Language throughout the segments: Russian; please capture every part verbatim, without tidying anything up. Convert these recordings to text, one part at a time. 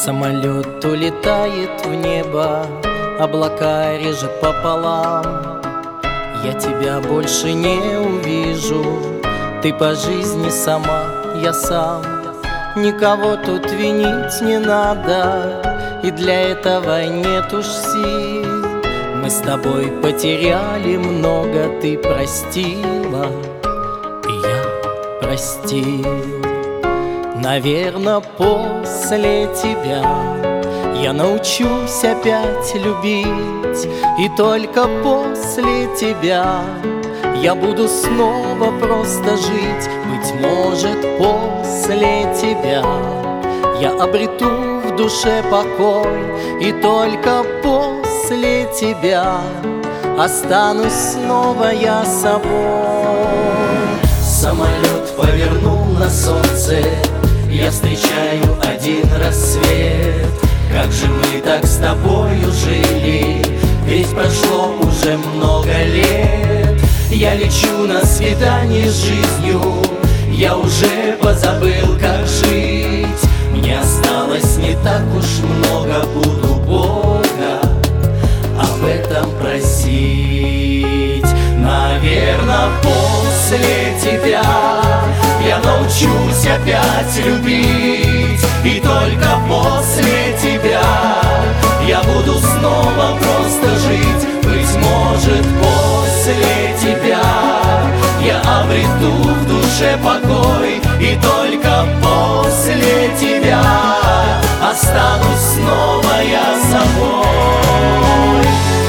Самолет улетает в небо, облака режет пополам. Я тебя больше не увижу, ты по жизни сама, я сам. Никого тут винить не надо, и для этого нет уж сил. Мы с тобой потеряли много, ты простила, и я простил. Наверно, после тебя я научусь опять любить, и только после тебя я буду снова просто жить. Быть может, после тебя я обрету в душе покой, и только после тебя останусь снова я собой. Самолет повернул на солнце, я встречаю один рассвет. Как же мы так с тобою жили, ведь прошло уже много лет. Я лечу на свидание с жизнью, я уже позабыл, как жить. Мне осталось не так уж много, буду Бога об этом просить. Наверно, после тебя я научусь опять любить, и только после тебя я буду снова просто жить. Быть может, после тебя я обрету в душе покой, и только после тебя останусь снова я собой.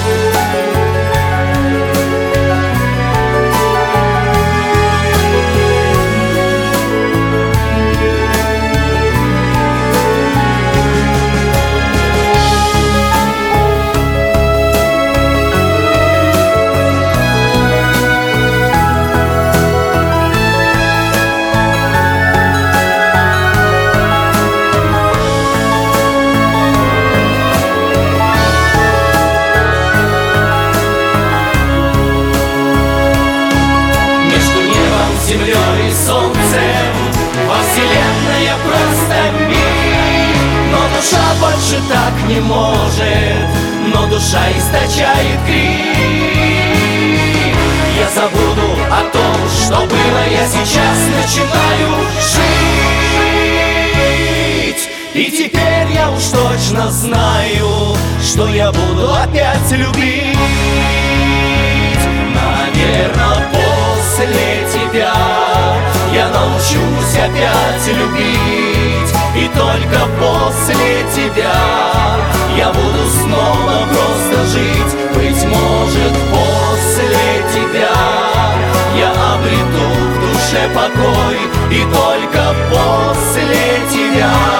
Землей и солнцем во вселенной просто миг. Но душа больше так не может, но душа источает крик. Я забуду о том, что было, я сейчас начинаю жить. И теперь я уж точно знаю, что я буду опять любить. Наверно, после тебя я научусь опять любить, и только после тебя я буду снова просто жить. Быть может, после тебя я обрету в душе покой, и только после тебя